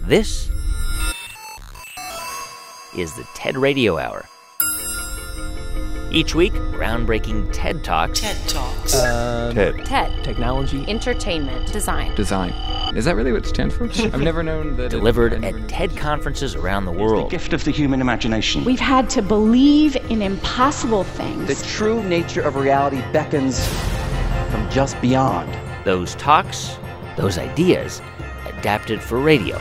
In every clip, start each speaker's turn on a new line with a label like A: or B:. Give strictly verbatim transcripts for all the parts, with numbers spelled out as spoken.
A: This is the TED Radio Hour. Each week, groundbreaking TED Talks.
B: TED Talks.
C: Uh,
D: TED.
C: TED. Technology.
E: Entertainment. Design.
D: Design. Is that really what it stands for? I've never known that.
A: Delivered
D: it,
A: at TED conferences around the
B: It's
A: world.
B: the gift of the human imagination.
F: We've had to believe in impossible things.
G: The true nature of reality beckons from just beyond.
A: Those talks, those ideas, adapted for radio.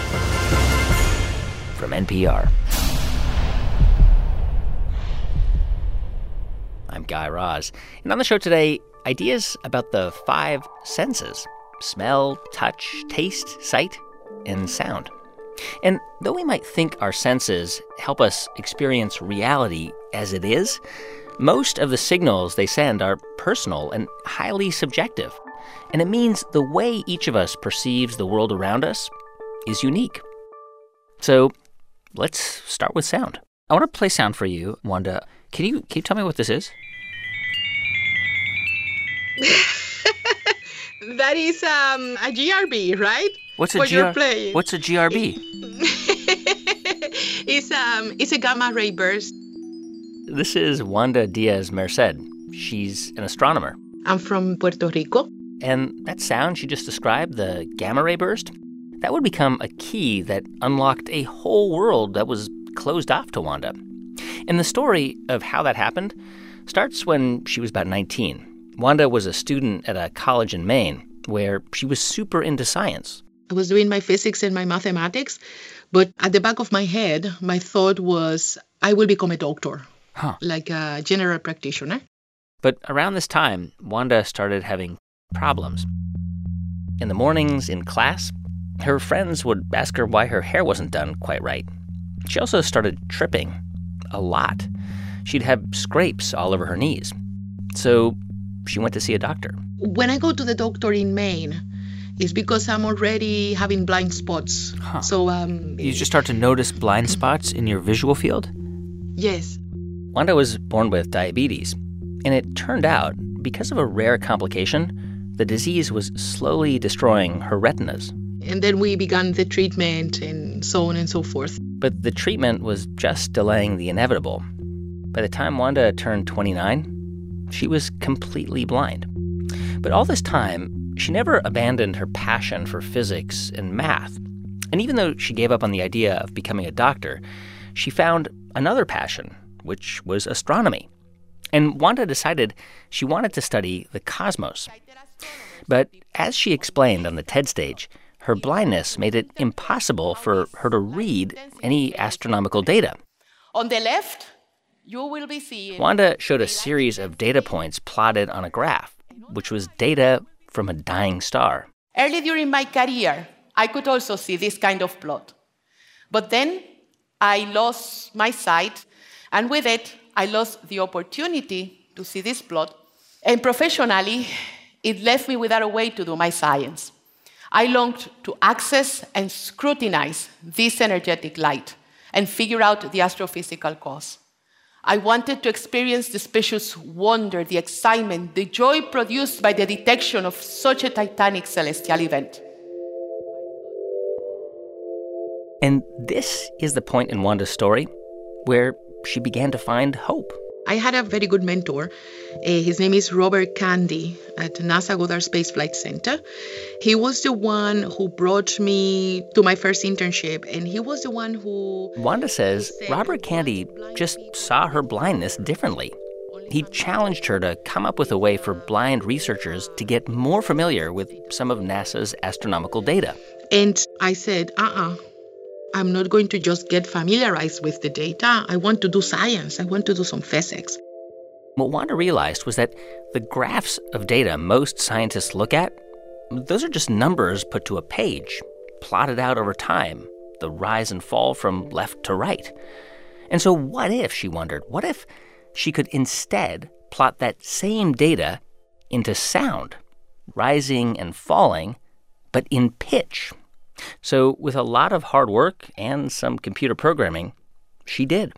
A: From N P R. I'm Guy Raz, and on the show today, ideas about the five senses: smell, touch, taste, sight, and sound. And though we might think our senses help us experience reality as it is, most of the signals they send are personal and highly subjective. And it means the way each of us perceives the world around us is unique. So let's start with sound. I want to play sound for you, Wanda. Can you, can you tell me what this is?
H: That is um, a G R B, right?
A: What's a
H: what
A: G R B?
H: You're playing.
A: What's a G R B?
H: it's um, it's a gamma ray burst.
A: This is Wanda Diaz Merced. She's an astronomer.
H: I'm from Puerto Rico.
A: And that sound she just described, the gamma ray burst, that would become a key that unlocked a whole world that was closed off to Wanda. And the story of how that happened starts when she was about nineteen. Wanda was a student at a college in Maine where she was super into science.
H: I was doing my physics and my mathematics, but at the back of my head, my thought was, I will become a doctor,
A: huh.
H: like a general practitioner.
A: But around this time, Wanda started having problems. In the mornings in class, her friends would ask her why her hair wasn't done quite right. She also started tripping a lot. She'd have scrapes all over her knees. So she went to see a doctor.
H: When I go to the doctor in Maine, it's because I'm already having blind spots.
A: Huh.
H: So um,
A: you just start to notice blind spots in your visual field?
H: Yes.
A: Wanda was born with diabetes, and it turned out, because of a rare complication, the disease was slowly destroying her retinas.
H: And then we began the treatment and so on and so forth.
A: But the treatment was just delaying the inevitable. By the time Wanda turned twenty-nine, she was completely blind. But all this time, she never abandoned her passion for physics and math. And even though she gave up on the idea of becoming a doctor, she found another passion, which was astronomy. And Wanda decided she wanted to study the cosmos. But as she explained on the TED stage, her blindness made it impossible for her to read any astronomical data.
I: On the left, you will be seeing...
A: Wanda showed a series of data points plotted on a graph, which was data from a dying star.
I: Early during my career, I could also see this kind of plot. But then I lost my sight, and with it, I lost the opportunity to see this plot. And professionally, it left me without a way to do my science. I longed to access and scrutinize this energetic light and figure out the astrophysical cause. I wanted to experience the specious wonder, the excitement, the joy produced by the detection of such a titanic celestial event.
A: And this is the point in Wanda's story where she began to find hope.
H: I had a very good mentor. Uh, his name is Robert Candy at NASA Goddard Space Flight Center. He was the one who brought me to my first internship, and he was the one who...
A: Wanda says Robert Candy just saw her blindness differently. He challenged her to come up with a way for blind researchers to get more familiar with some of NASA's astronomical data.
H: And I said, uh-uh. I'm not going to just get familiarized with the data. I want to do science. I want to do some physics.
A: What Wanda realized was that the graphs of data most scientists look at, those are just numbers put to a page, plotted out over time, the rise and fall from left to right. And so what if, she wondered, what if she could instead plot that same data into sound, rising and falling, but in pitch? So with a lot of hard work and some computer programming, she did.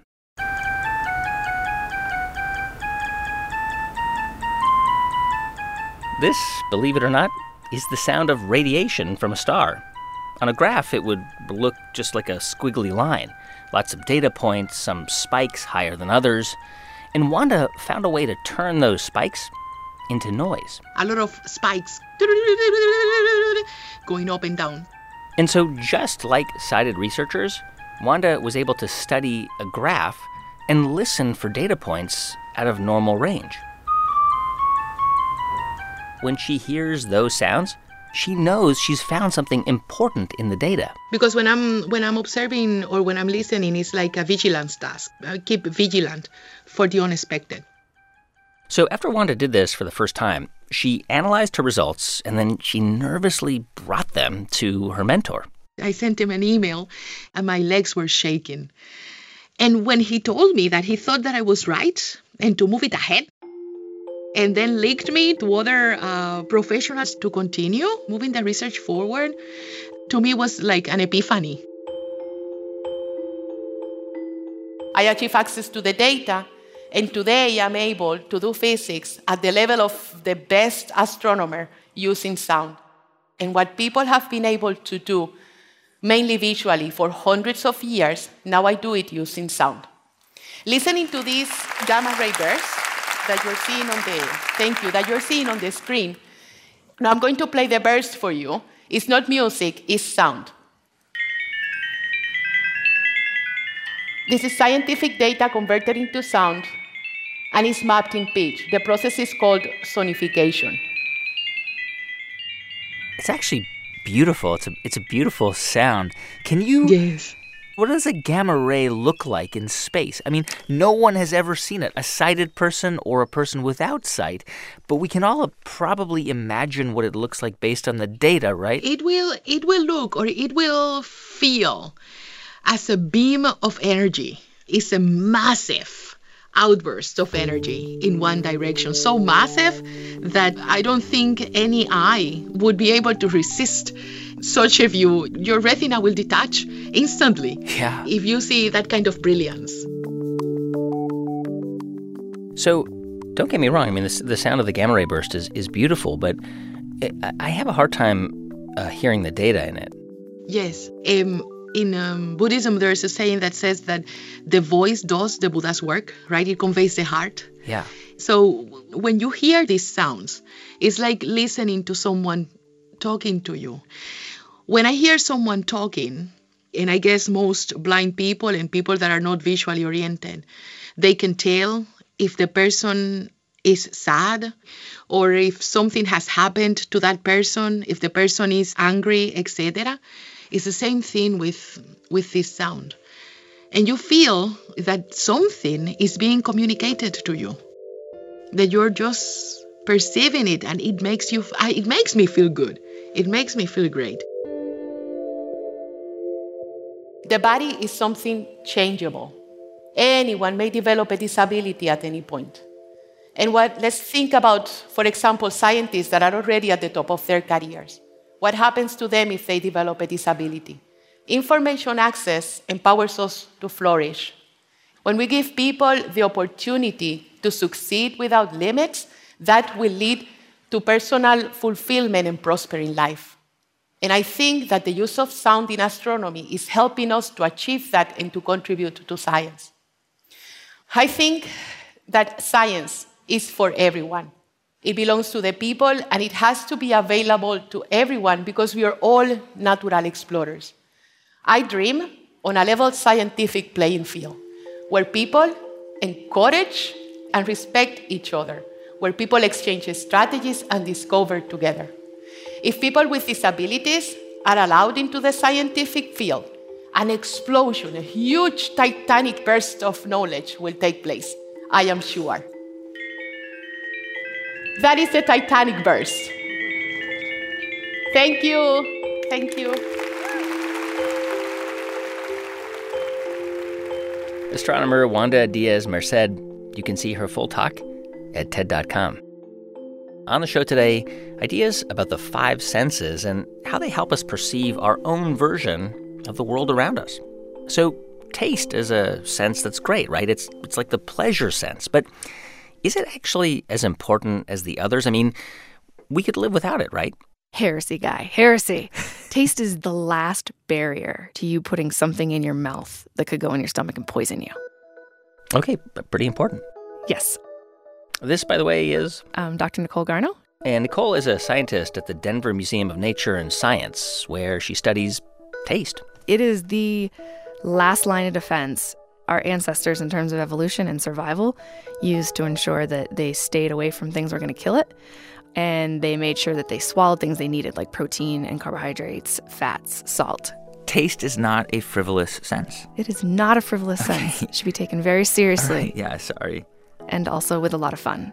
A: This, believe it or not, is the sound of radiation from a star. On a graph, it would look just like a squiggly line. Lots of data points, some spikes higher than others. And Wanda found a way to turn those spikes into noise.
H: A lot of spikes going up and down.
A: And so just like sighted researchers, Wanda was able to study a graph and listen for data points out of normal range. When she hears those sounds, she knows she's found something important in the data.
H: Because when I'm when I'm observing or when I'm listening, it's like a vigilance task. I keep vigilant for the unexpected.
A: So after Wanda did this for the first time, she analyzed her results and then she nervously brought them to her mentor.
H: I sent him an email and my legs were shaking. And when he told me that he thought that I was right and to move it ahead, and then linked me to other uh, professionals to continue moving the research forward, to me was like an epiphany.
I: I achieved access to the data, and today I'm able to do physics at the level of the best astronomer using sound. And what people have been able to do, mainly visually, for hundreds of years, now I do it using sound. Listening to these gamma ray bursts that you're seeing on the, thank you, that you're seeing on the screen. Now I'm going to play the burst for you. It's not music, it's sound. This is scientific data converted into sound, and it's mapped in pitch. The process is called sonification.
B: It's actually beautiful. It's a, it's a beautiful sound. Can you...
H: Yes.
B: What does a gamma ray look like in space? I mean, no one has ever seen it, a sighted person or a person without sight, but we can all probably imagine what it looks like based on the data, right?
H: It will, it will look or it will feel as a beam of energy. It's a massive outburst of energy in one direction, so massive that I don't think any eye would be able to resist such a view. Your retina will detach instantly
B: yeah.
H: if you see that kind of brilliance.
A: So don't get me wrong. I mean, the, the sound of the gamma ray burst is, is beautiful, but I have a hard time uh, hearing the data in it.
H: Yes. Um, in um, Buddhism, there's a saying that says that the voice does the Buddha's work, right? It conveys the heart.
A: Yeah.
H: So when you hear these sounds, it's like listening to someone talking to you. When I hear someone talking, and I guess most blind people and people that are not visually oriented, they can tell if the person is sad or if something has happened to that person, if the person is angry, et cetera. It's the same thing with, with this sound. And you feel that something is being communicated to you, that you're just perceiving it, and it makes you, it makes me feel good. It makes me feel great.
I: The body is something changeable. Anyone may develop a disability at any point. And what, let's think about, for example, scientists that are already at the top of their careers. What happens to them if they develop a disability? Information access empowers us to flourish. When we give people the opportunity to succeed without limits, that will lead to personal fulfillment and prospering life. And I think that the use of sound in astronomy is helping us to achieve that and to contribute to science. I think that science is for everyone. It belongs to the people, and it has to be available to everyone because we are all natural explorers. I dream on a level scientific playing field where people encourage and respect each other, where people exchange strategies and discover together. If people with disabilities are allowed into the scientific field, an explosion, a huge titanic burst of knowledge will take place, I am sure. That is the Titanic burst. Thank you. Thank you.
A: Astronomer Wanda Diaz-Merced. You can see her full talk at T E D dot com. On the show today, ideas about the five senses and how they help us perceive our own version of the world around us. So taste is a sense that's great, right? It's it's like the pleasure sense. But is it actually as important as the others? I mean, we could live without it, right?
C: Heresy, guy. Heresy. Taste is the last barrier to you putting something in your mouth that could go in your stomach and poison you.
A: Okay, but pretty important.
C: Yes.
A: This, by the way, is...
C: Um, Doctor Nicole Garno.
A: And Nicole is a scientist at the Denver Museum of Nature and Science, where she studies taste.
C: It is the last line of defense our ancestors, in terms of evolution and survival, used to ensure that they stayed away from things that were going to kill it. And they made sure that they swallowed things they needed, like protein and carbohydrates, fats, salt.
B: Taste is not a frivolous sense.
C: It is not a frivolous
B: Okay.
C: sense. It should be taken very seriously.
B: Right, yeah, sorry.
C: And also with a lot of fun.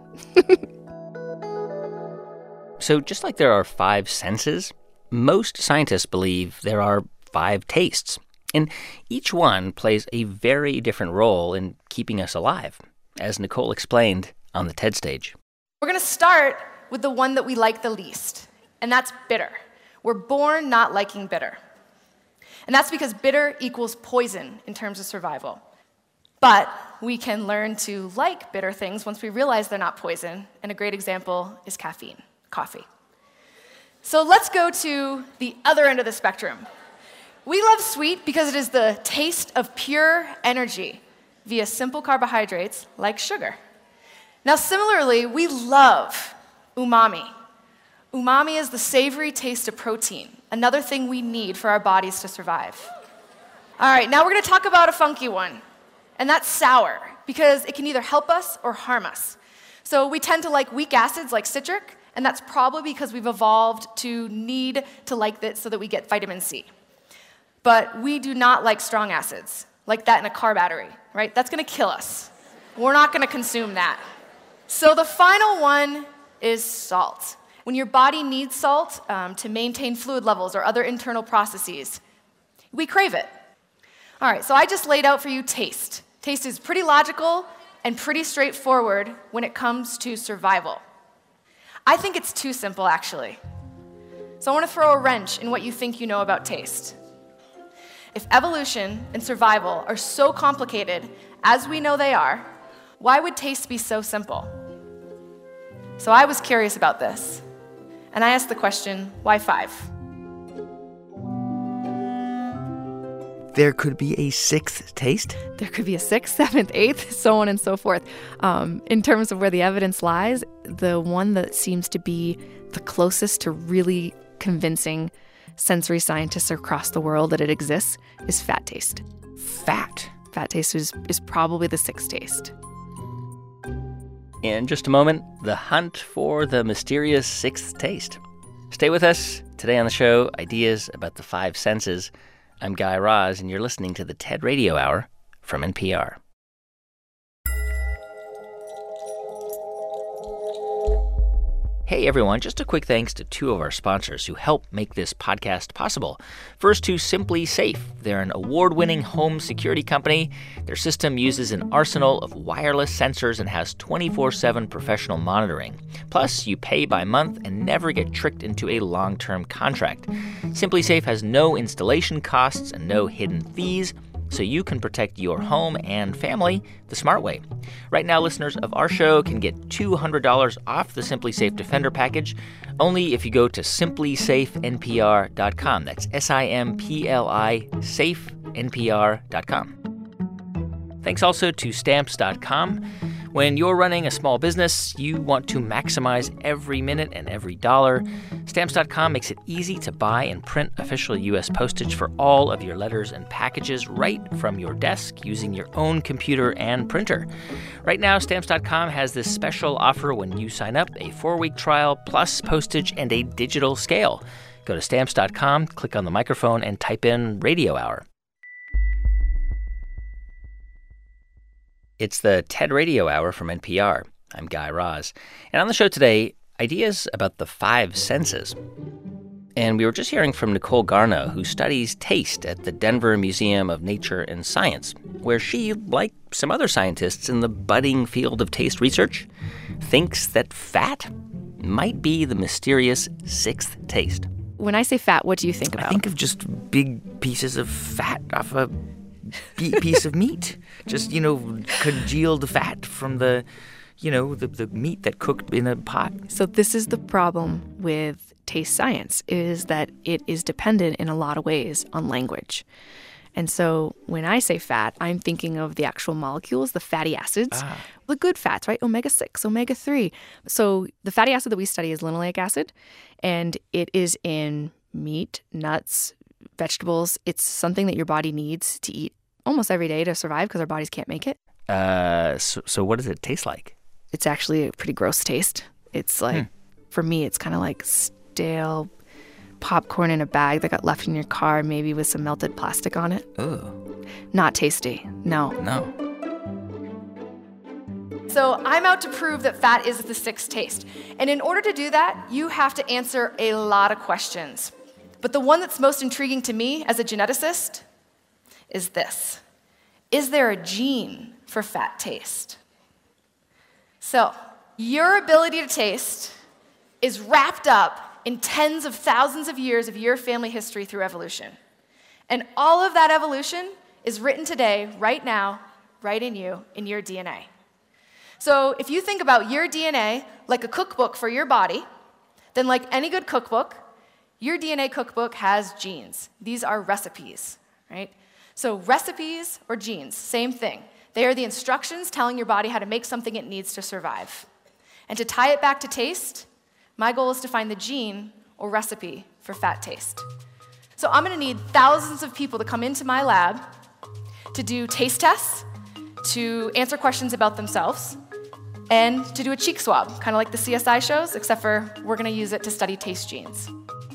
A: So just like there are five senses, most scientists believe there are five tastes. And each one plays a very different role in keeping us alive, as Nicole explained on the TED stage.
E: We're going to start with the one that we like the least, and that's bitter. We're born not liking bitter. And that's because bitter equals poison in terms of survival. But we can learn to like bitter things once we realize they're not poison, and a great example is caffeine, coffee. So let's go to the other end of the spectrum. We love sweet because it is the taste of pure energy via simple carbohydrates like sugar. Now, similarly, we love umami. Umami is the savory taste of protein, another thing we need for our bodies to survive. All right, now we're going to talk about a funky one, and that's sour, because it can either help us or harm us. So we tend to like weak acids like citric, and that's probably because we've evolved to need to like this so that we get vitamin C. But we do not like strong acids, like that in a car battery, right? That's going to kill us. We're not going to consume that. So the final one is salt. When your body needs salt um, to maintain fluid levels or other internal processes, we crave it. All right, so I just laid out for you taste. Taste is pretty logical and pretty straightforward when it comes to survival. I think it's too simple, actually. So I want to throw a wrench in what you think you know about taste. If evolution and survival are so complicated, as we know they are, why would taste be so simple? So I was curious about this, and I asked the question, why five?
B: There could be a sixth taste?
C: There could be a sixth, seventh, eighth, so on and so forth. Um, in terms of where the evidence lies, the one that seems to be the closest to really convincing sensory scientists across the world that it exists is fat taste.
B: Fat?
C: Fat taste is, is probably the sixth taste.
A: In just a moment, the hunt for the mysterious sixth taste. Stay with us. Today on the show, ideas about the five senses. I'm Guy Raz, and you're listening to the TED Radio Hour from N P R. Hey everyone, just a quick thanks to two of our sponsors who help make this podcast possible. First to Simply Safe. They're an award-winning home security company. Their system uses an arsenal of wireless sensors and has twenty-four seven professional monitoring. Plus, you pay by month and never get tricked into a long-term contract. Simply Safe has no installation costs and no hidden fees, so you can protect your home and family the smart way. Right now, listeners of our show can get two hundred dollars off the Simply Safe Defender package only if you go to simply safe N P R dot com. That's S I M P L I, safe N P R dot com. Thanks also to stamps dot com. When you're running a small business, you want to maximize every minute and every dollar. Stamps dot com makes it easy to buy and print official U S postage for all of your letters and packages right from your desk using your own computer and printer. Right now, Stamps dot com has this special offer when you sign up, a four-week trial plus postage and a digital scale. Go to stamps dot com, click on the microphone, and type in Radio Hour. It's the TED Radio Hour from N P R. I'm Guy Raz. And on the show today, ideas about the five senses. And we were just hearing from Nicole Garno, who studies taste at the Denver Museum of Nature and Science, where she, like some other scientists in the budding field of taste research, thinks that fat might be the mysterious sixth taste.
C: When I say fat, what do you think about?
B: I think of just big pieces of fat off a piece of meat. Just, you know, congealed fat from the, you know, the, the meat that cooked in a pot.
C: So this is the problem with taste science is that it is dependent in a lot of ways on language. And so when I say fat, I'm thinking of the actual molecules, the fatty acids, ah. the good fats, right? omega six, omega three. So the fatty acid that we study is linoleic acid, and it is in meat, nuts, vegetables. It's something that your body needs to eat almost every day to survive because our bodies can't make it.
B: Uh, so, so what does it taste like?
C: It's actually a pretty gross taste. It's like, hmm. for me, it's kind of like stale popcorn in a bag that got left in your car, maybe with some melted plastic on it.
B: Ooh.
C: Not tasty. No.
B: No.
E: So I'm out to prove that fat is the sixth taste. And in order to do that, you have to answer a lot of questions. But the one that's most intriguing to me as a geneticist is this. Is there a gene for fat taste? So, your ability to taste is wrapped up in tens of thousands of years of your family history through evolution. And all of that evolution is written today, right now, right in you, in your D N A. So if you think about your D N A like a cookbook for your body, then like any good cookbook, your D N A cookbook has genes. These are recipes, right? So recipes or genes, same thing. They are the instructions telling your body how to make something it needs to survive. And to tie it back to taste, my goal is to find the gene or recipe for fat taste. So I'm gonna need thousands of people to come into my lab to do taste tests, to answer questions about themselves, and to do a cheek swab, kind of like the C S I shows, except for we're gonna use it to study taste genes.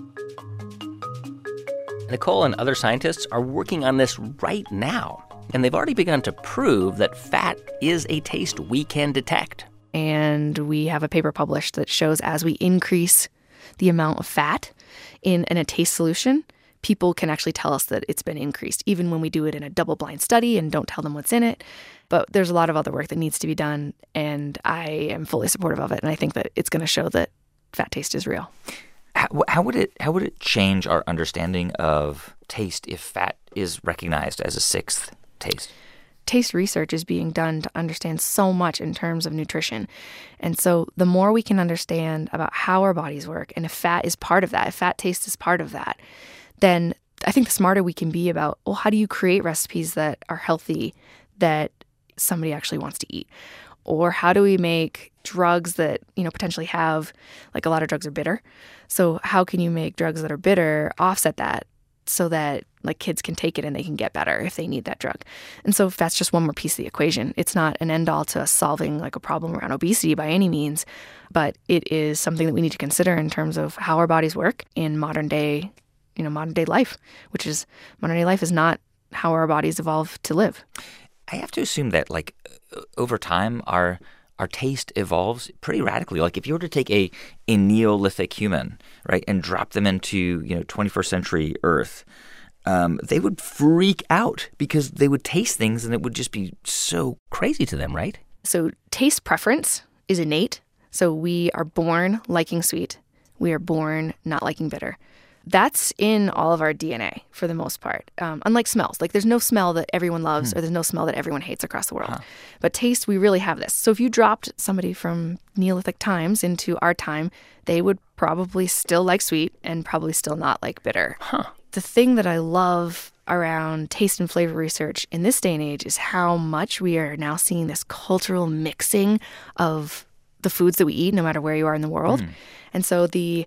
A: Nicole and other scientists are working on this right now, and they've already begun to prove that fat is a taste we can detect.
C: And we have a paper published that shows as we increase the amount of fat in, in a taste solution, people can actually tell us that it's been increased, even when we do it in a double-blind study and don't tell them what's in it. But there's a lot of other work that needs to be done, and I am fully supportive of it, and I think that it's going to show that fat taste is real.
B: How, how would it how would it change our understanding of taste if fat is recognized as a sixth taste?
C: Taste research is being done to understand so much in terms of nutrition. And so the more we can understand about how our bodies work, and if fat is part of that, if fat taste is part of that, then I think the smarter we can be about, well, how do you create recipes that are healthy, that somebody actually wants to eat? Or how do we make drugs that, you know, potentially have, like a lot of drugs are bitter. So how can you make drugs that are bitter offset that so that like kids can take it and they can get better if they need that drug? And so that's just one more piece of the equation. It's not an end all to us solving like a problem around obesity by any means, but it is something that we need to consider in terms of how our bodies work in modern day, you know, modern day life, which is modern day life is not how our bodies evolve to live.
B: I have to assume that like over time our our taste evolves pretty radically. Like if you were to take a, a Neolithic human, right, and drop them into, you know, twenty-first century Earth, um, they would freak out because they would taste things and it would just be so crazy to them, right?
C: So taste preference is innate. So we are born liking sweet. We are born not liking bitter. That's in all of our D N A for the most part. Um, unlike smells, like there's no smell that everyone loves hmm. or there's no smell that everyone hates across the world. Huh. But taste, we really have this. So if you dropped somebody from Neolithic times into our time, they would probably still like sweet and probably still not like bitter.
A: Huh.
C: The thing that I love around taste and flavor research in this day and age is how much we are now seeing this cultural mixing of the foods that we eat, no matter where you are in the world. Mm. And so the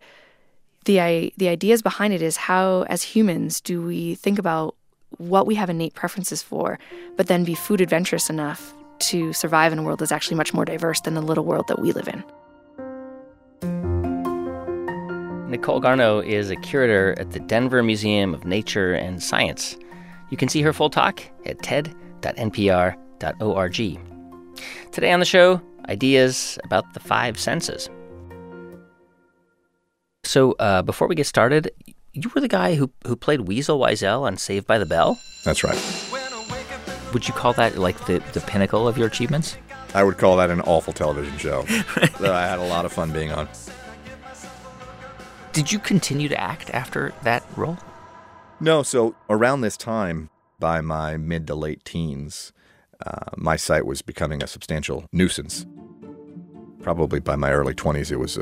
C: the the ideas behind it is how, as humans, do we think about what we have innate preferences for, but then be food adventurous enough to survive in a world that's actually much more diverse than the little world that we live in.
A: Nicole Garneau is a curator at the Denver Museum of Nature and Science. You can see her full talk at ted dot n p r dot org. Today on the show, ideas about the five senses. So uh, before we get started, you were the guy who, who played Weasel Wiesel on Saved by the Bell?
J: That's right.
B: Would you call that like the, the pinnacle of your achievements?
J: I would call that an awful television show that I had a lot of fun being on.
B: Did you continue to act after that role?
J: No, so around this time, by my mid to late teens, uh, my sight was becoming a substantial nuisance. Probably by my early twenties, it was a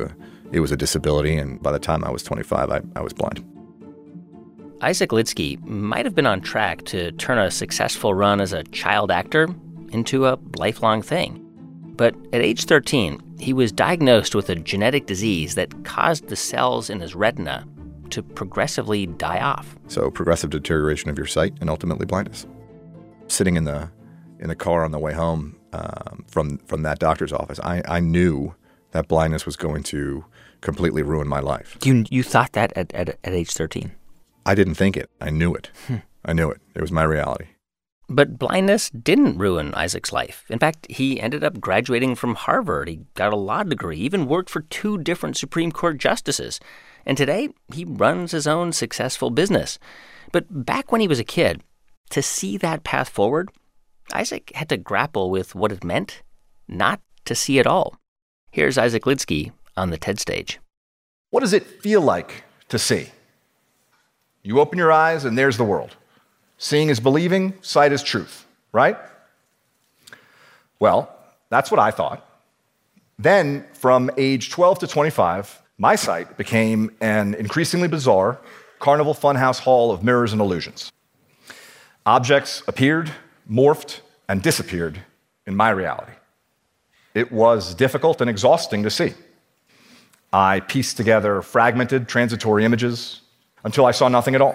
J: it was a disability, and by the time I was twenty-five, I, I was blind.
A: Isaac Lidsky might have been on track to turn a successful run as a child actor into a lifelong thing. But at age thirteen, he was diagnosed with a genetic disease that caused the cells in his retina to progressively die off.
J: So progressive deterioration of your sight and ultimately blindness. Sitting in the in the car on the way home um, from from that doctor's office, I, I knew that blindness was going to completely ruin my life.
B: You you thought that at, at, at age thirteen?
J: I didn't think it. I knew it. Hmm. I knew it. It was my reality.
A: But blindness didn't ruin Isaac's life. In fact, he ended up graduating from Harvard. He got a law degree, even worked for two different Supreme Court justices. And today, he runs his own successful business. But back when he was a kid, to see that path forward, Isaac had to grapple with what it meant not to see at all. Here's Isaac Lidsky on the TED stage.
K: What does it feel like to see? You open your eyes and there's the world. Seeing is believing, sight is truth, right? Well, that's what I thought. Then, from age twelve to twenty-five, my sight became an increasingly bizarre carnival funhouse hall of mirrors and illusions. Objects appeared, morphed, and disappeared in my reality. It was difficult and exhausting to see. I pieced together fragmented, transitory images until I saw nothing at all.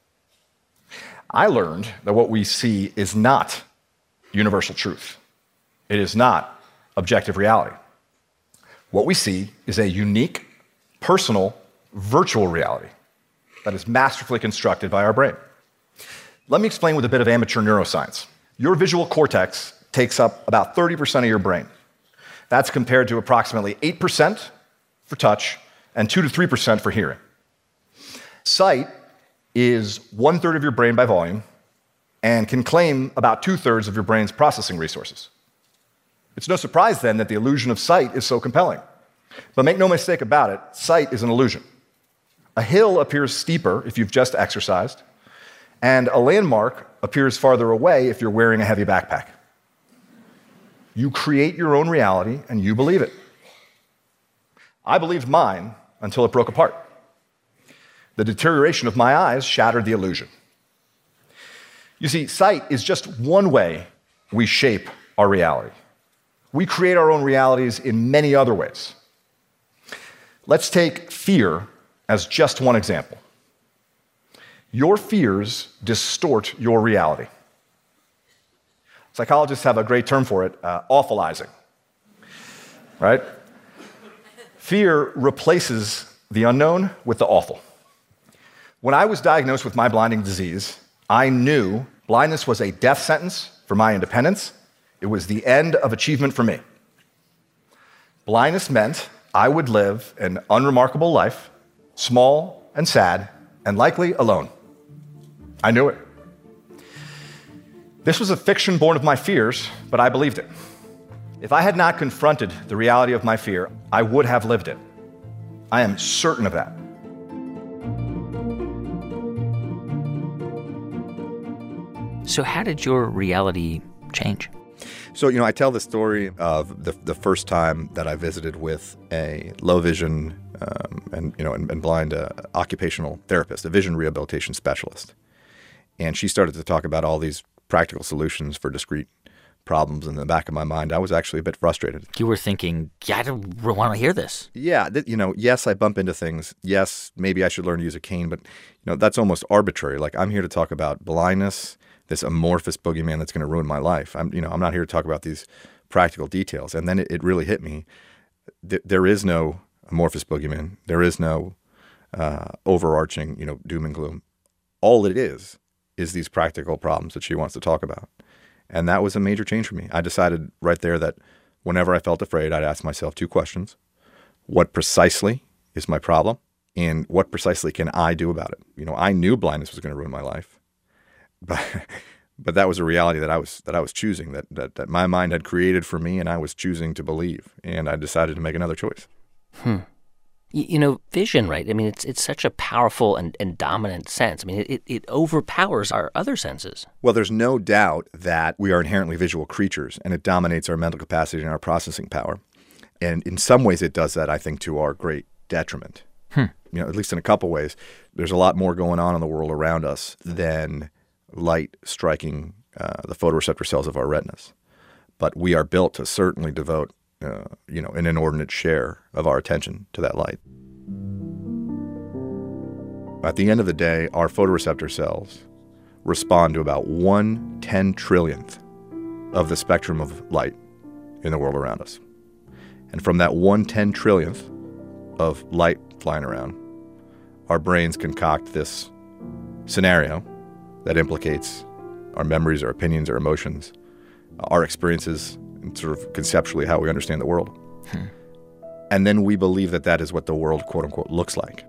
K: I learned that what we see is not universal truth. It is not objective reality. What we see is a unique, personal, virtual reality that is masterfully constructed by our brain. Let me explain with a bit of amateur neuroscience. Your visual cortex takes up about thirty percent of your brain. That's compared to approximately eight percent for touch and two to three percent for hearing. Sight is one-third of your brain by volume and can claim about two-thirds of your brain's processing resources. It's no surprise, then, that the illusion of sight is so compelling. But make no mistake about it, sight is an illusion. A hill appears steeper if you've just exercised, and a landmark appears farther away if you're wearing a heavy backpack. You create your own reality, and you believe it. I believed mine until it broke apart. The deterioration of my eyes shattered the illusion. You see, sight is just one way we shape our reality. We create our own realities in many other ways. Let's take fear as just one example. Your fears distort your reality. Psychologists have a great term for it, uh, awfulizing, right? Fear replaces the unknown with the awful. When I was diagnosed with my blinding disease, I knew blindness was a death sentence for my independence. It was the end of achievement for me. Blindness meant I would live an unremarkable life, small and sad, and likely alone. I knew it. This was a fiction born of my fears, but I believed it. If I had not confronted the reality of my fear, I would have lived it. I am certain of that.
B: So how did your reality change?
J: So, you know, I tell the story of the, the first time that I visited with a low vision um, and, you know, and, and blind uh, occupational therapist, a vision rehabilitation specialist. And she started to talk about all these practical solutions for discrete problems. In the back of my mind, I was actually a bit frustrated.
B: You were thinking, yeah, I don't want to hear this.
J: Yeah, th- you know, yes, I bump into things. Yes, maybe I should learn to use a cane, but, you know, that's almost arbitrary. Like, I'm here to talk about blindness, this amorphous boogeyman that's going to ruin my life. I'm, you know, I'm not here to talk about these practical details. And then it, it really hit me. Th- there is no amorphous boogeyman. There is no uh, overarching, you know, doom and gloom. All it is is these practical problems that she wants to talk about. And that was a major change for me. I decided right there that whenever I felt afraid, I'd ask myself two questions. What precisely is my problem? And what precisely can I do about it? You know, I knew blindness was going to ruin my life. But but that was a reality that I was that I was choosing, that, that that my mind had created for me, and I was choosing to believe. And I decided to make another choice.
A: Hmm. You, you know, vision, right? I mean, it's it's such a powerful and, and dominant sense. I mean, it, it overpowers our other senses.
J: Well, there's no doubt that we are inherently visual creatures, and it dominates our mental capacity and our processing power. And in some ways it does that, I think, to our great detriment.
B: Hmm.
J: You know, at least in a couple ways. There's a lot more going on in the world around us than light striking uh, the photoreceptor cells of our retinas. But we are built to certainly devote, uh, you know, an inordinate share of our attention to that light. At the end of the day, our photoreceptor cells respond to about one ten trillionth of the spectrum of light in the world around us. And from that one ten trillionth of light flying around, our brains concoct this scenario that implicates our memories, our opinions, our emotions, our experiences, and sort of conceptually how we understand the world. Hmm. And then we believe that that is what the world, quote unquote, looks like.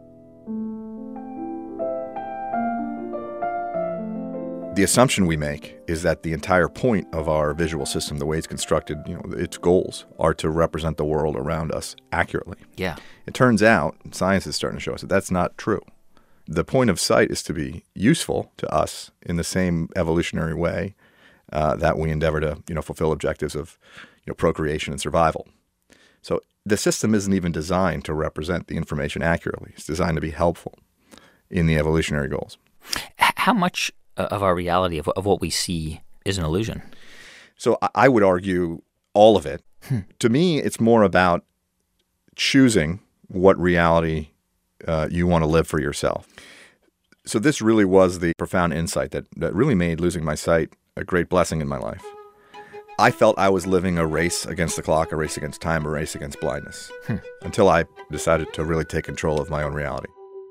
J: The assumption we make is that the entire point of our visual system, the way it's constructed, you know, its goals are to represent the world around us accurately.
B: Yeah.
J: It turns out, science is starting to show us that that's not true. The point of sight is to be useful to us in the same evolutionary way uh, that we endeavor to, you know, fulfill objectives of, you know, procreation and survival. So the system isn't even designed to represent the information accurately. It's designed to be helpful in the evolutionary goals.
B: How much of our reality, of, of what we see, is an illusion?
J: So I would argue all of it. Hmm. To me, it's more about choosing what reality uh, you want to live for yourself. So this really was the profound insight that, that really made losing my sight a great blessing in my life. I felt I was living a race against the clock, a race against time, a race against blindness, hmm. until I decided to really take control of my own reality.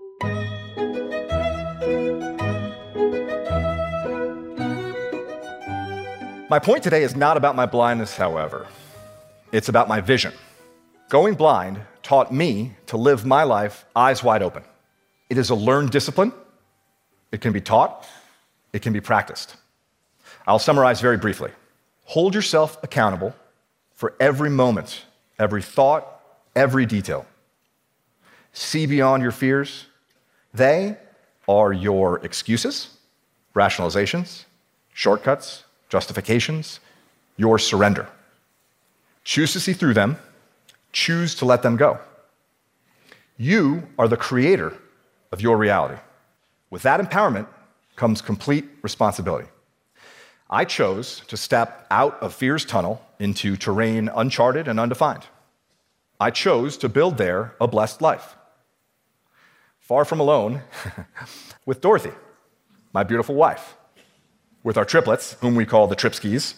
K: My point today is not about my blindness, however. It's about my vision. Going blind taught me to live my life eyes wide open. It is a learned discipline. It can be taught. It can be practiced. I'll summarize very briefly. Hold yourself accountable for every moment, every thought, every detail. See beyond your fears. They are your excuses, rationalizations, shortcuts, justifications, your surrender. Choose to see through them. Choose to let them go. You are the creator of your reality. With that empowerment comes complete responsibility. I chose to step out of fear's tunnel into terrain uncharted and undefined. I chose to build there a blessed life. Far from alone, with Dorothy, my beautiful wife, with our triplets, whom we call the Tripskis,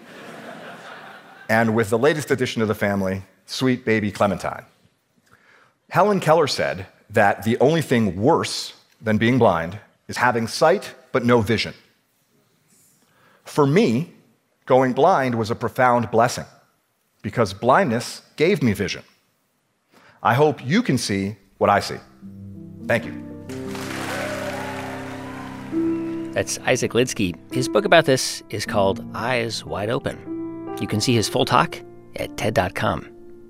K: and with the latest addition to the family, sweet baby Clementine. Helen Keller said that the only thing worse than being blind is having sight but no vision. For me, going blind was a profound blessing because blindness gave me vision. I hope you can see what I see. Thank you.
A: That's Isaac Lidsky. His book about this is called Eyes Wide Open. You can see his full talk at T E D dot com.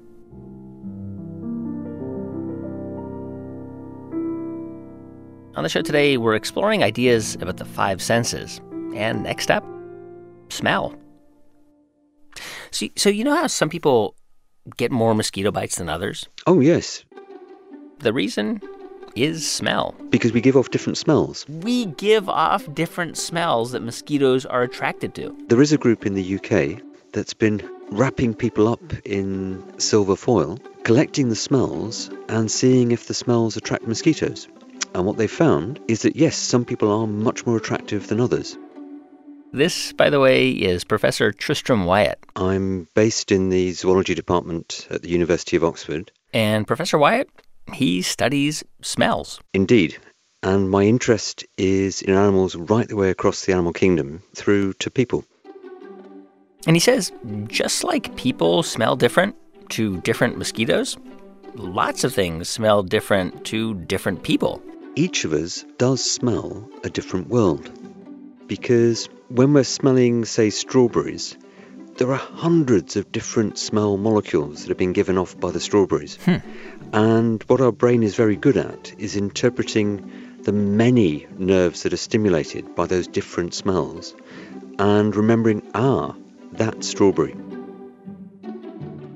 A: On the show today, we're exploring ideas about the five senses. And next up, smell. So, so you know how some people get more mosquito bites than others?
L: Oh, yes.
A: The reason is smell.
L: Because we give off different smells.
A: We give off different smells that mosquitoes are attracted to.
L: There is a group in the U K that's been wrapping people up in silver foil, collecting the smells and seeing if the smells attract mosquitoes. And what they found is that, yes, some people are much more attractive than others.
A: This, by the way, is Professor Tristram Wyatt.
L: I'm based in the zoology department at the University of Oxford.
A: And Professor Wyatt, he studies smells.
L: Indeed. And my interest is in animals right the way across the animal kingdom through to people.
A: And he says, just like people smell different to different mosquitoes, lots of things smell different to different people.
L: Each of us does smell a different world. Because when we're smelling, say, strawberries, there are hundreds of different smell molecules that have been given off by the strawberries.
A: Hmm.
L: And what our brain is very good at is interpreting the many nerves that are stimulated by those different smells and remembering, ah, that's strawberry.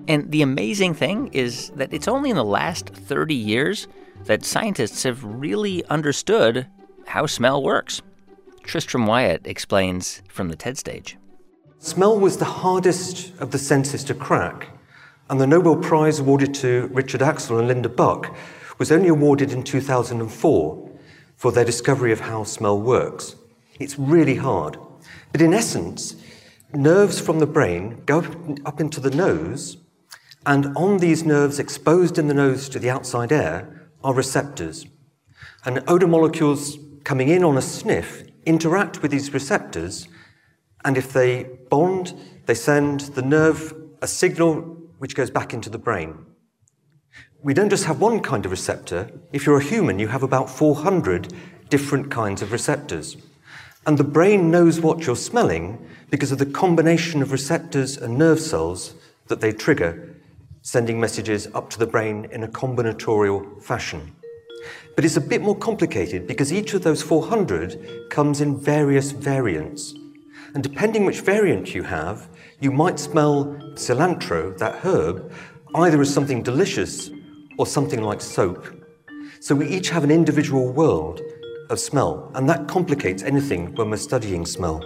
A: And the amazing thing is that it's only in the last thirty years that scientists have really understood how smell works. Tristram Wyatt explains from the TED stage.
M: Smell was the hardest of the senses to crack, and the Nobel Prize awarded to Richard Axel and Linda Buck was only awarded in two thousand four for their discovery of how smell works. It's really hard. But in essence, nerves from the brain go up into the nose, and on these nerves exposed in the nose to the outside air are receptors. And odor molecules coming in on a sniff interact with these receptors, and if they bond, they send the nerve a signal which goes back into the brain. We don't just have one kind of receptor. If you're a human, you have about four hundred different kinds of receptors. And the brain knows what you're smelling because of the combination of receptors and nerve cells that they trigger, sending messages up to the brain in a combinatorial fashion. But it's a bit more complicated because each of those four hundred comes in various variants. And depending which variant you have, you might smell cilantro, that herb, either as something delicious or something like soap. So we each have an individual world of smell, and that complicates anything when we're studying smell.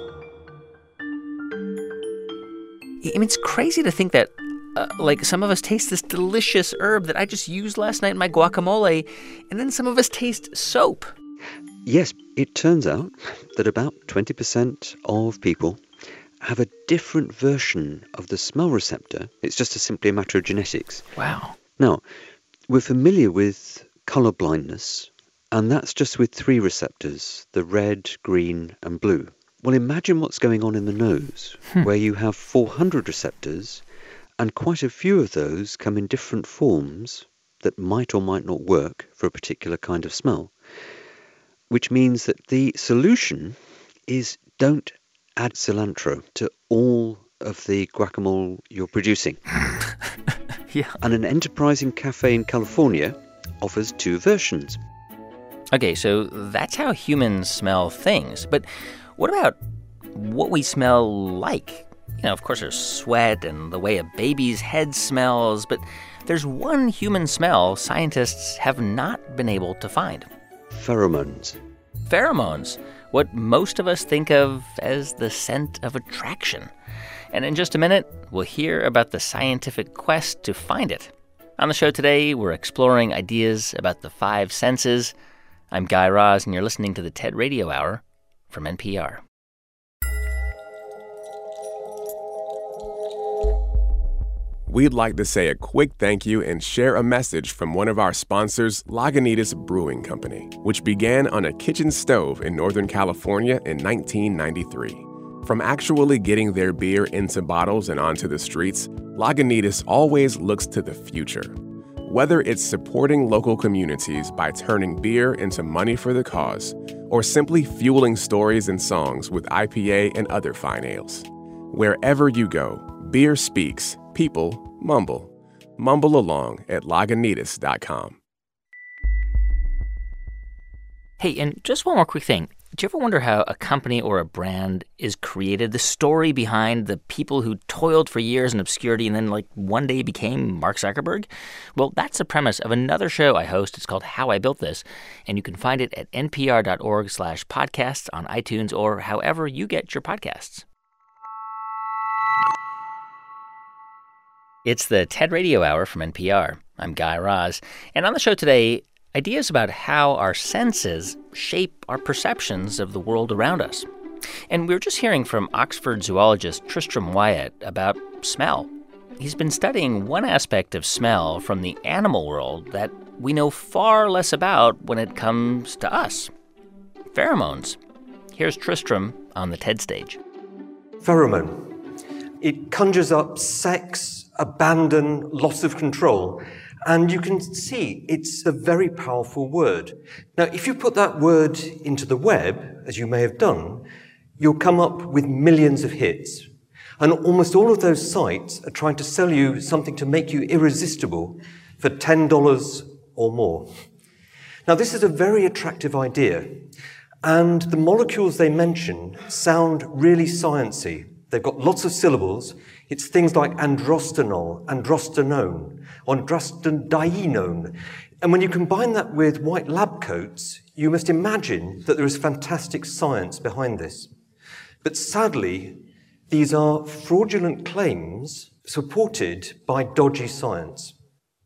A: I mean, it's crazy to think that, uh, like, some of us taste this delicious herb that I just used last night in my guacamole, and then some of us taste soap.
L: Yes, it turns out that about twenty percent of people have a different version of the smell receptor. It's just a, simply a matter of genetics.
A: Wow.
L: Now, we're familiar with colour blindness, and that's just with three receptors, the red, green and blue. Well, imagine what's going on in the nose, hmm. where you have four hundred receptors, and quite a few of those come in different forms that might or might not work for a particular kind of smell. Which means that the solution is don't add cilantro to all of the guacamole you're producing.
A: Yeah.
L: And an enterprising cafe in California offers two versions.
A: Okay, so that's how humans smell things. But what about what we smell like? You know, of course, there's sweat and the way a baby's head smells, but there's one human smell scientists have not been able to find.
L: Pheromones.
A: Pheromones, what most of us think of as the scent of attraction. And in just a minute, we'll hear about the scientific quest to find it. On the show today, we're exploring ideas about the five senses. I'm Guy Raz, and you're listening to the TED Radio Hour from N P R.
N: We'd like to say a quick thank you and share a message from one of our sponsors, Lagunitas Brewing Company, which began on a kitchen stove in Northern California in nineteen ninety-three. From actually getting their beer into bottles and onto the streets, Lagunitas always looks to the future. Whether it's supporting local communities by turning beer into money for the cause, or simply fueling stories and songs with I P A and other fine ales. Wherever you go, beer speaks. People mumble. Mumble along at Lagunitas dot com.
A: Hey, and just one more quick thing. Do you ever wonder how a company or a brand is created? The story behind the people who toiled for years in obscurity and then, like, one day became Mark Zuckerberg? Well, that's the premise of another show I host. It's called How I Built This, and you can find it at npr.org slash podcasts on iTunes or however you get your podcasts. It's the TED Radio Hour from N P R. I'm Guy Raz. And on the show today, ideas about how our senses shape our perceptions of the world around us. And we were just hearing from Oxford zoologist Tristram Wyatt about smell. He's been studying one aspect of smell from the animal world that we know far less about when it comes to us. Pheromones. Here's Tristram on the TED stage.
M: Pheromone. It conjures up sex, abandon, loss of control. And you can see it's a very powerful word. Now, if you put that word into the web, as you may have done, you'll come up with millions of hits. And almost all of those sites are trying to sell you something to make you irresistible for ten dollars or more. Now, this is a very attractive idea. And the molecules they mention sound really sciencey. They've got lots of syllables. It's things like androstenol, androstenone, androstendienone. And when you combine that with white lab coats, you must imagine that there is fantastic science behind this. But sadly, these are fraudulent claims supported by dodgy science.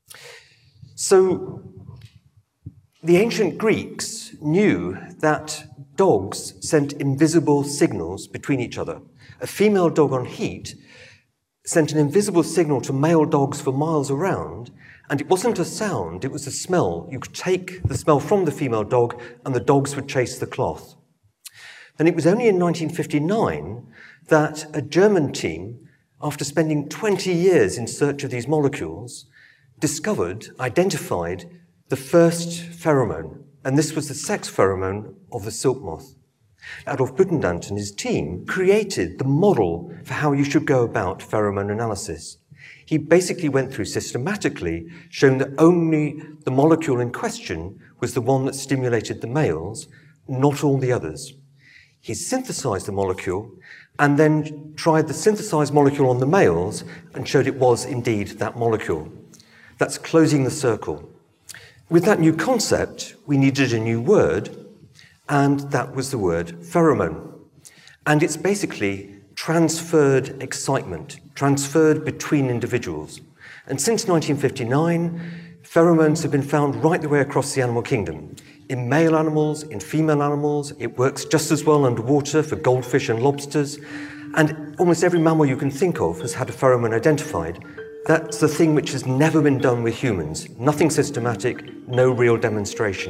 M: So the ancient Greeks knew that dogs sent invisible signals between each other. A female dog on heat sent an invisible signal to male dogs for miles around, and it wasn't a sound, it was a smell. You could take the smell from the female dog, and the dogs would chase the cloth. And it was only in nineteen fifty-nine that a German team, after spending twenty years in search of these molecules, discovered, identified the first pheromone, and this was the sex pheromone of the silk moth. Adolf Butenandt and his team created the model for how you should go about pheromone analysis. He basically went through systematically, showing that only the molecule in question was the one that stimulated the males, not all the others. He synthesized the molecule and then tried the synthesized molecule on the males and showed it was indeed that molecule. That's closing the circle. With that new concept, we needed a new word, and that was the word pheromone. And it's basically transferred excitement, transferred between individuals. And since nineteen fifty-nine, pheromones have been found right the way across the animal kingdom. In male animals, in female animals, it works just as well underwater for goldfish and lobsters. And almost every mammal you can think of has had a pheromone identified. That's the thing which has never been done with humans. Nothing systematic, no real demonstration.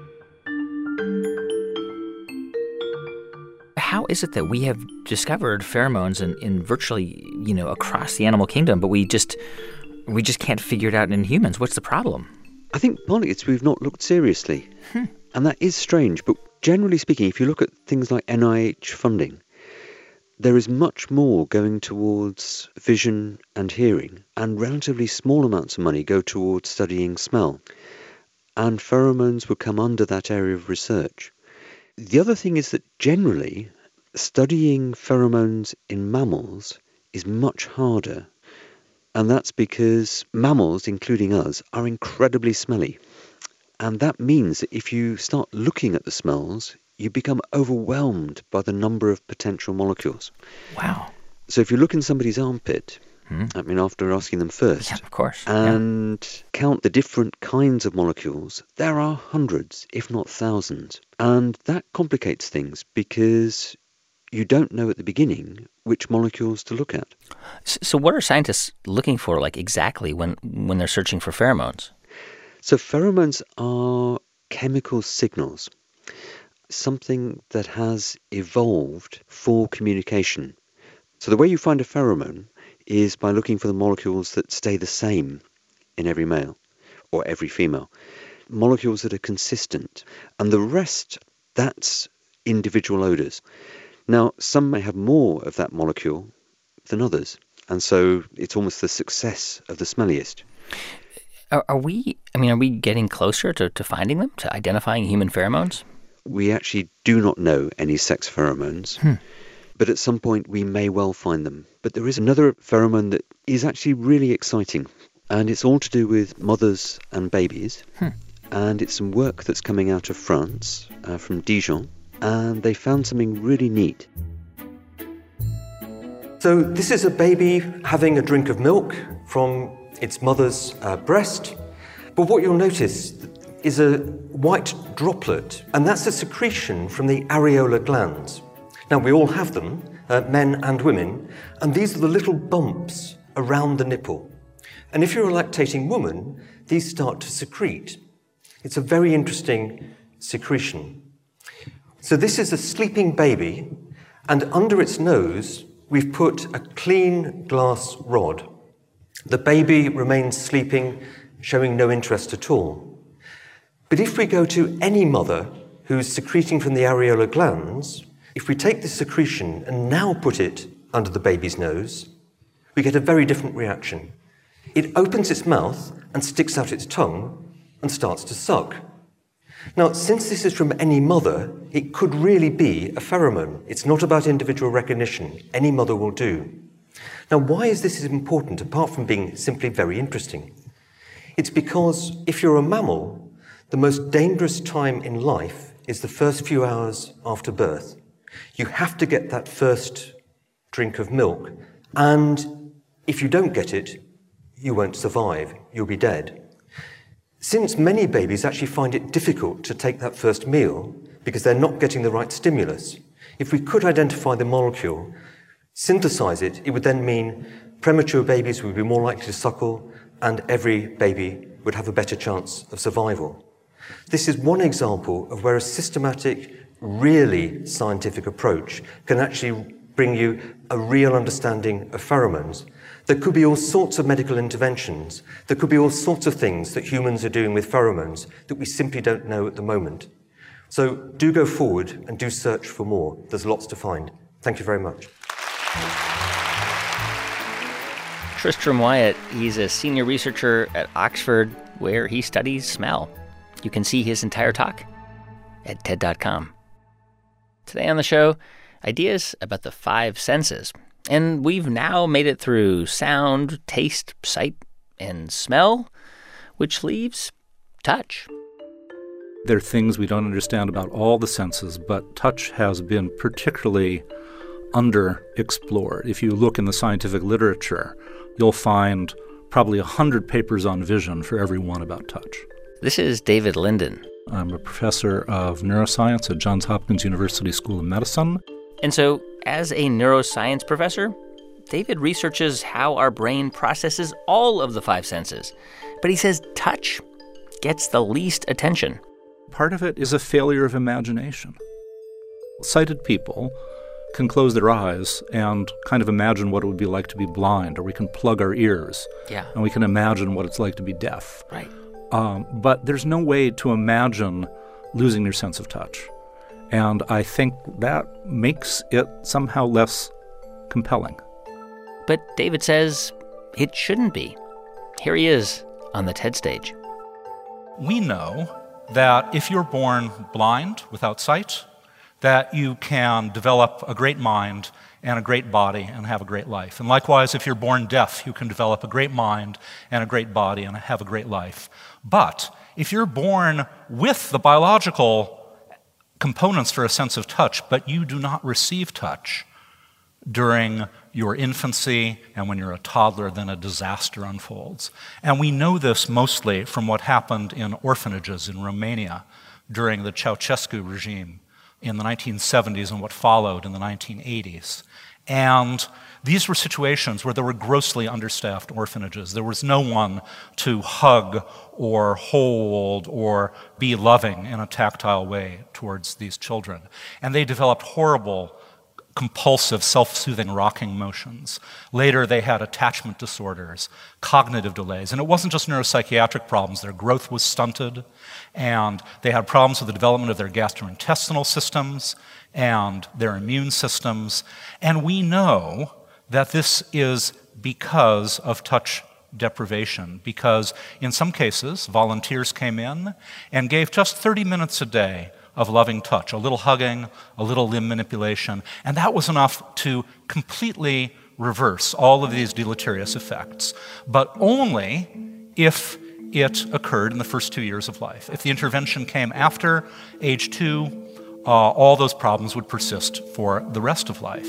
B: How is it that we have discovered pheromones in, in virtually, you know, across the animal kingdom, but we just we just can't figure it out in humans? What's the problem?
L: I think partly it's we've not looked seriously. Hmm. And that is strange. But generally speaking, if you look at things like N I H funding, there is much more going towards vision and hearing, and relatively small amounts of money go towards studying smell. And pheromones would come under that area of research. The other thing is that generally, studying pheromones in mammals is much harder. And that's because mammals, including us, are incredibly smelly. And that means that if you start looking at the smells, you become overwhelmed by the number of potential molecules.
B: Wow.
L: So if you look in somebody's armpit, hmm. I mean, after asking them first,
B: yeah, of course,
L: and yeah. count the different kinds of molecules, there are hundreds, if not thousands. And that complicates things because you don't know at the beginning which molecules to look at.
A: So what are scientists looking for, like, exactly when, when they're searching for pheromones?
L: So pheromones are chemical signals, something that has evolved for communication. So the way you find a pheromone is by looking for the molecules that stay the same in every male or every female, molecules that are consistent. And the rest, that's individual odors. Now, some may have more of that molecule than others, and so it's almost the success of the smelliest.
A: Are, are we, I mean, are we getting closer to, to finding them, to identifying human pheromones?
L: We actually do not know any sex pheromones, hmm. but at some point we may well find them. But there is another pheromone that is actually really exciting, and it's all to do with mothers and babies, hmm. and it's some work that's coming out of France, uh, from Dijon, and they found something really neat.
M: So this is a baby having a drink of milk from its mother's uh, breast, but what you'll notice is a white droplet, and that's a secretion from the areolar glands. Now, we all have them, uh, men and women, and these are the little bumps around the nipple. And if you're a lactating woman, these start to secrete. It's a very interesting secretion. So this is a sleeping baby, and under its nose, we've put a clean glass rod. The baby remains sleeping, showing no interest at all. But if we go to any mother who's secreting from the areolar glands, if we take this secretion and now put it under the baby's nose, we get a very different reaction. It opens its mouth and sticks out its tongue and starts to suck. Now, since this is from any mother, it could really be a pheromone. It's not about individual recognition. Any mother will do. Now, why is this important, apart from being simply very interesting? It's because if you're a mammal, the most dangerous time in life is the first few hours after birth. You have to get that first drink of milk, and if you don't get it, you won't survive. You'll be dead. Since many babies actually find it difficult to take that first meal because they're not getting the right stimulus, if we could identify the molecule, synthesize it, it would then mean premature babies would be more likely to suckle and every baby would have a better chance of survival. This is one example of where a systematic, really scientific approach can actually bring you a real understanding of pheromones. There could be all sorts of medical interventions. There could be all sorts of things that humans are doing with pheromones that we simply don't know at the moment. So do go forward and do search for more. There's lots to find. Thank you very much.
A: Tristram Wyatt, he's a senior researcher at Oxford where he studies smell. You can see his entire talk at T E D dot com. Today on the show, ideas about the five senses. And we've now made it through sound, taste, sight, and smell, which leaves touch.
O: There are things we don't understand about all the senses, but touch has been particularly underexplored. If you look in the scientific literature, you'll find probably a hundred papers on vision for every one about touch.
A: This is David Linden.
O: I'm a professor of neuroscience at Johns Hopkins University School of Medicine.
A: And so, as a neuroscience professor, David researches how our brain processes all of the five senses. But he says touch gets the least attention.
O: Part of it is a failure of imagination. Sighted people can close their eyes and kind of imagine what it would be like to be blind, or we can plug our ears.
A: Yeah.
O: And we can imagine what it's like to be deaf.
A: Right.
O: Um, but there's no way to imagine losing your sense of touch. And I think that makes it somehow less compelling.
A: But David says it shouldn't be. Here he is on the TED stage.
P: We know that if you're born blind, without sight, that you can develop a great mind and a great body and have a great life. And likewise, if you're born deaf, you can develop a great mind and a great body and have a great life. But if you're born with the biological components for a sense of touch, but you do not receive touch during your infancy and when you're a toddler, then a disaster unfolds. And we know this mostly from what happened in orphanages in Romania during the Ceausescu regime in the nineteen seventies and what followed in the nineteen eighties. And these were situations where there were grossly understaffed orphanages. There was no one to hug or hold or be loving in a tactile way towards these children. And they developed horrible, compulsive, self-soothing rocking motions. Later, they had attachment disorders, cognitive delays. And it wasn't just neuropsychiatric problems. Their growth was stunted, and they had problems with the development of their gastrointestinal systems and their immune systems. And we know that this is because of touch deprivation, because in some cases, volunteers came in and gave just thirty minutes a day of loving touch, a little hugging, a little limb manipulation, and that was enough to completely reverse all of these deleterious effects, but only if it occurred in the first two years of life. If the intervention came after age two, uh, all those problems would persist for the rest of life.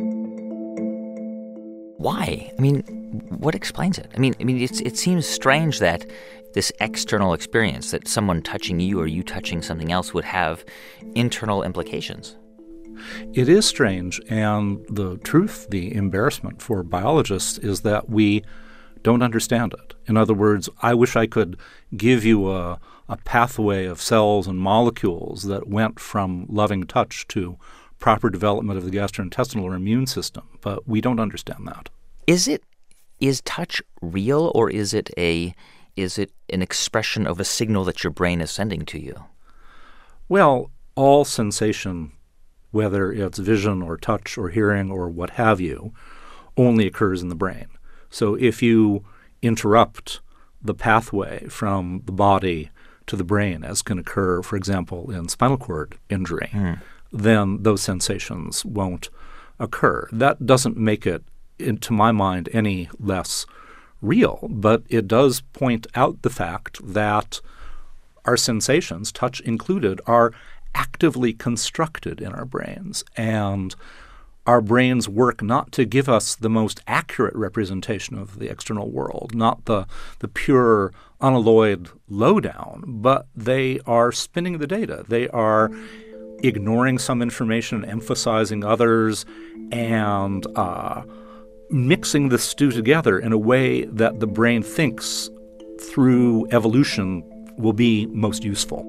A: Why? I mean, what explains it? I mean, I mean, it's, it seems strange that this external experience, that someone touching you or you touching something else, would have internal implications.
O: It is strange, and the truth, the embarrassment for biologists is that we don't understand it. In other words, I wish I could give you a, a pathway of cells and molecules that went from loving touch to proper development of the gastrointestinal or immune system, but we don't understand that.
A: Is it, is touch real, or is it a, is it an expression of a signal that your brain is sending to you?
O: Well, all sensation, whether it's vision or touch or hearing or what have you, only occurs in the brain. So if you interrupt the pathway from the body to the brain, as can occur, for example, in spinal cord injury,
B: Mm.
O: then those sensations won't occur. That doesn't make it, in, to my mind, any less real, but it does point out the fact that our sensations, touch included, are actively constructed in our brains, and our brains work not to give us the most accurate representation of the external world, not the, the pure, unalloyed lowdown, but they are spinning the data. They are ignoring some information and emphasizing others, and uh, mixing the stew together in a way that the brain thinks through evolution will be most useful.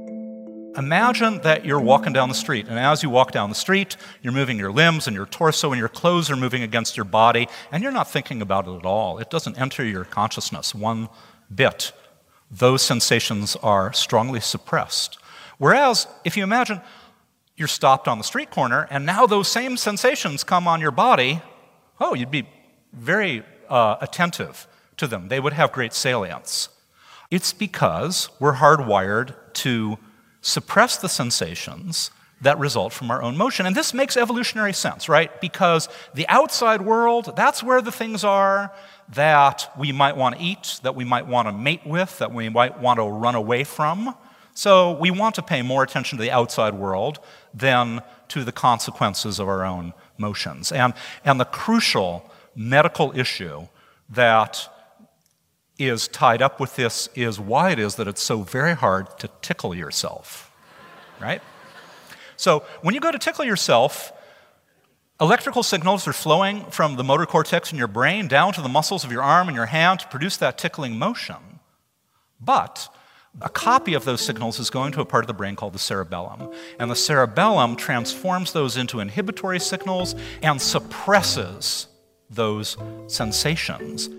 P: Imagine that you're walking down the street, and as you walk down the street, you're moving your limbs and your torso, and your clothes are moving against your body, and you're not thinking about it at all. It doesn't enter your consciousness one bit. Those sensations are strongly suppressed. Whereas, if you imagine you're stopped on the street corner, and now those same sensations come on your body, oh, you'd be very uh, attentive to them. They would have great salience. It's because we're hardwired to suppress the sensations that result from our own motion. And this makes evolutionary sense, right? Because the outside world, that's where the things are that we might want to eat, that we might want to mate with, that we might want to run away from. So we want to pay more attention to the outside world than to the consequences of our own motions. And, and the crucial medical issue that is tied up with this is why it is that it's so very hard to tickle yourself, right? So when you go to tickle yourself, electrical signals are flowing from the motor cortex in your brain down to the muscles of your arm and your hand to produce that tickling motion. But a copy of those signals is going to a part of the brain called the cerebellum. And the cerebellum transforms those into inhibitory signals and suppresses those sensations.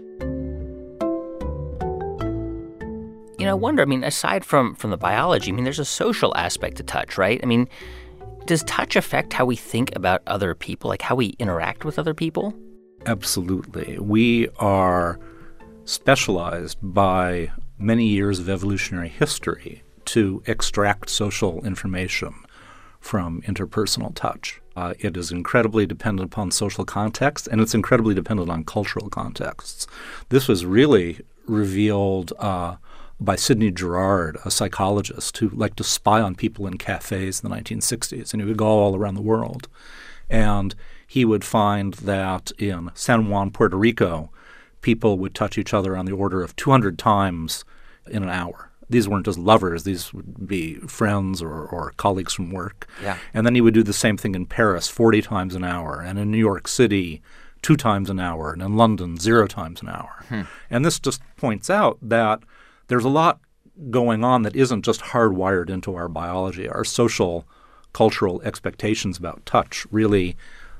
A: You know, I wonder, I mean, aside from, from the biology, I mean, there's a social aspect to touch, right? I mean, does touch affect how we think about other people, like how we interact with other people?
O: Absolutely. We are specialized by many years of evolutionary history to extract social information from interpersonal touch. Uh, it is incredibly dependent upon social context, and it's incredibly dependent on cultural contexts. This was really revealed uh, by Sidney Girard, a psychologist who liked to spy on people in cafes in the nineteen sixties, and he would go all around the world. And he would find that in San Juan, Puerto Rico, people would touch each other on the order of two hundred times in an hour. These weren't just lovers. These would be friends or, or colleagues from work.
B: Yeah.
O: And then he would do the same thing in Paris forty times an hour, and in New York City two times an hour, and in London zero times an hour.
B: Hmm.
O: And this just points out that there's a lot going on that isn't just hardwired into our biology. Our social, cultural expectations about touch really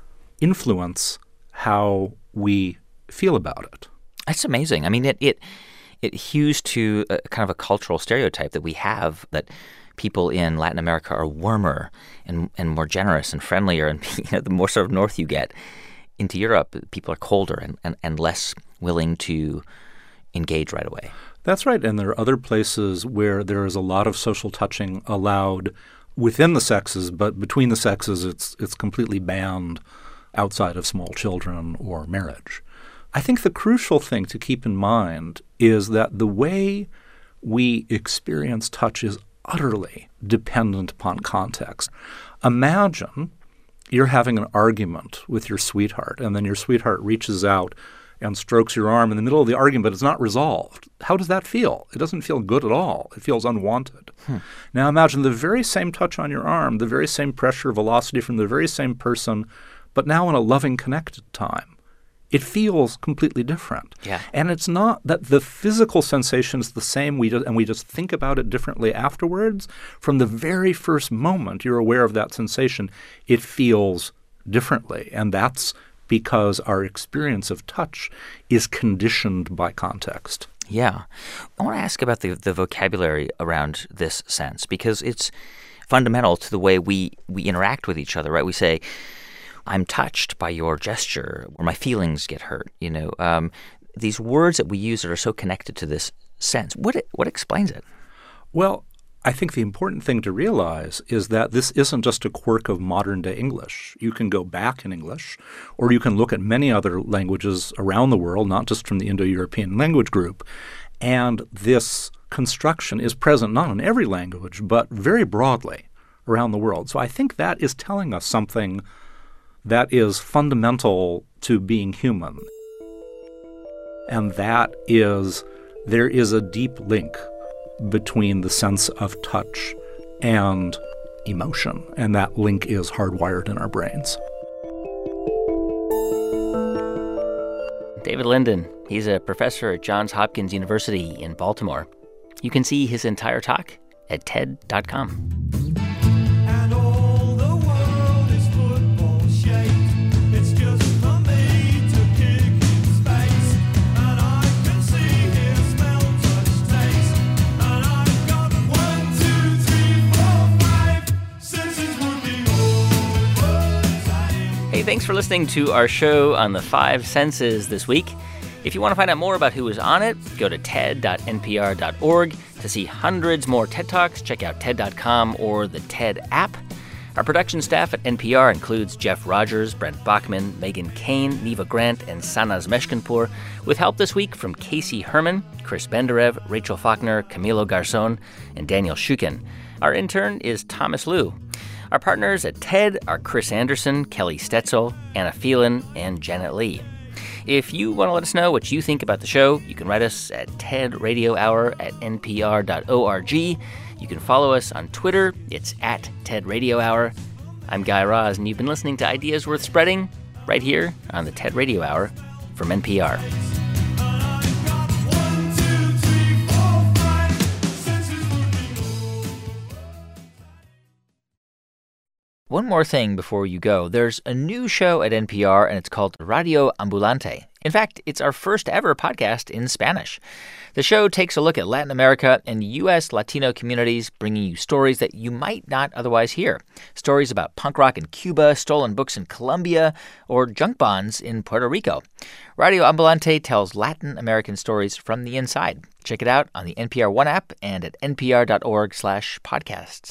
O: influence how we feel about it.
B: That's amazing. I mean, it it it hews to a kind of a cultural stereotype that we have that people in Latin America are warmer and and more generous and friendlier, and you know, the more sort of north you get into Europe, people are colder and, and, and less willing to engage right away.
O: That's right. And there are other places where there is a lot of social touching allowed within the sexes, but between the sexes it's it's completely banned outside of small children or marriage. I think the crucial thing to keep in mind is that the way we experience touch is utterly dependent upon context. Imagine you're having an argument with your sweetheart, and then your sweetheart reaches out and strokes your arm in the middle of the argument, but it's not resolved. How does that feel? It doesn't feel good at all. It feels unwanted. Hmm. Now imagine the very same touch on your arm, the very same pressure, velocity from the very same person, but now in a loving, connected time. It feels completely different.
B: Yeah.
O: And it's not that the physical sensation is the same we just, and we just think about it differently afterwards. From the very first moment you're aware of that sensation, it feels differently. And that's because our experience of touch is conditioned by context.
B: Yeah. I want to ask about the, the vocabulary around this sense, because it's fundamental to the way we, we interact with each other, right? We say, I'm touched by your gesture, or my feelings get hurt. You know, um, these words that we use that are so connected to this sense. What what explains it?
O: Well, I think the important thing to realize is that this isn't just a quirk of modern-day English. You can go back in English, or you can look at many other languages around the world, not just from the Indo-European language group, and this construction is present not in every language, but very broadly around the world. So I think that is telling us something that is fundamental to being human, and that is there is a deep link between the sense of touch and emotion, and that link is hardwired in our brains.
A: David Linden, he's a professor at Johns Hopkins University in Baltimore. You can see his entire talk at T E D dot com. Hey, thanks for listening to our show on the five senses this week. If you want to find out more about who was on it, go to T E D dot N P R dot org. To see hundreds more TED Talks, check out T E D dot com or the TED app. Our production staff at N P R includes Jeff Rogers, Brent Bachman, Megan Kane, Neva Grant, and Sanaz Meshkinpour, with help this week from Casey Herman, Chris Benderev, Rachel Faulkner, Camilo Garzon, and Daniel Shukin. Our intern is Thomas Liu. Our partners at TED are Chris Anderson, Kelly Stetzel, Anna Phelan, and Janet Lee. If you want to let us know what you think about the show, you can write us at TED Radio Hour at N P R dot org. You can follow us on Twitter. It's at TED Radio Hour. I'm Guy Raz, and you've been listening to Ideas Worth Spreading right here on the TED Radio Hour from N P R. One more thing before you go. There's a new show at N P R, and it's called Radio Ambulante. In fact, it's our first ever podcast in Spanish. The show takes a look at Latin America and U S Latino communities, bringing you stories that you might not otherwise hear. Stories about punk rock in Cuba, stolen books in Colombia, or junk bonds in Puerto Rico. Radio Ambulante tells Latin American stories from the inside. Check it out on the N P R One app and at N P R dot org slash podcasts.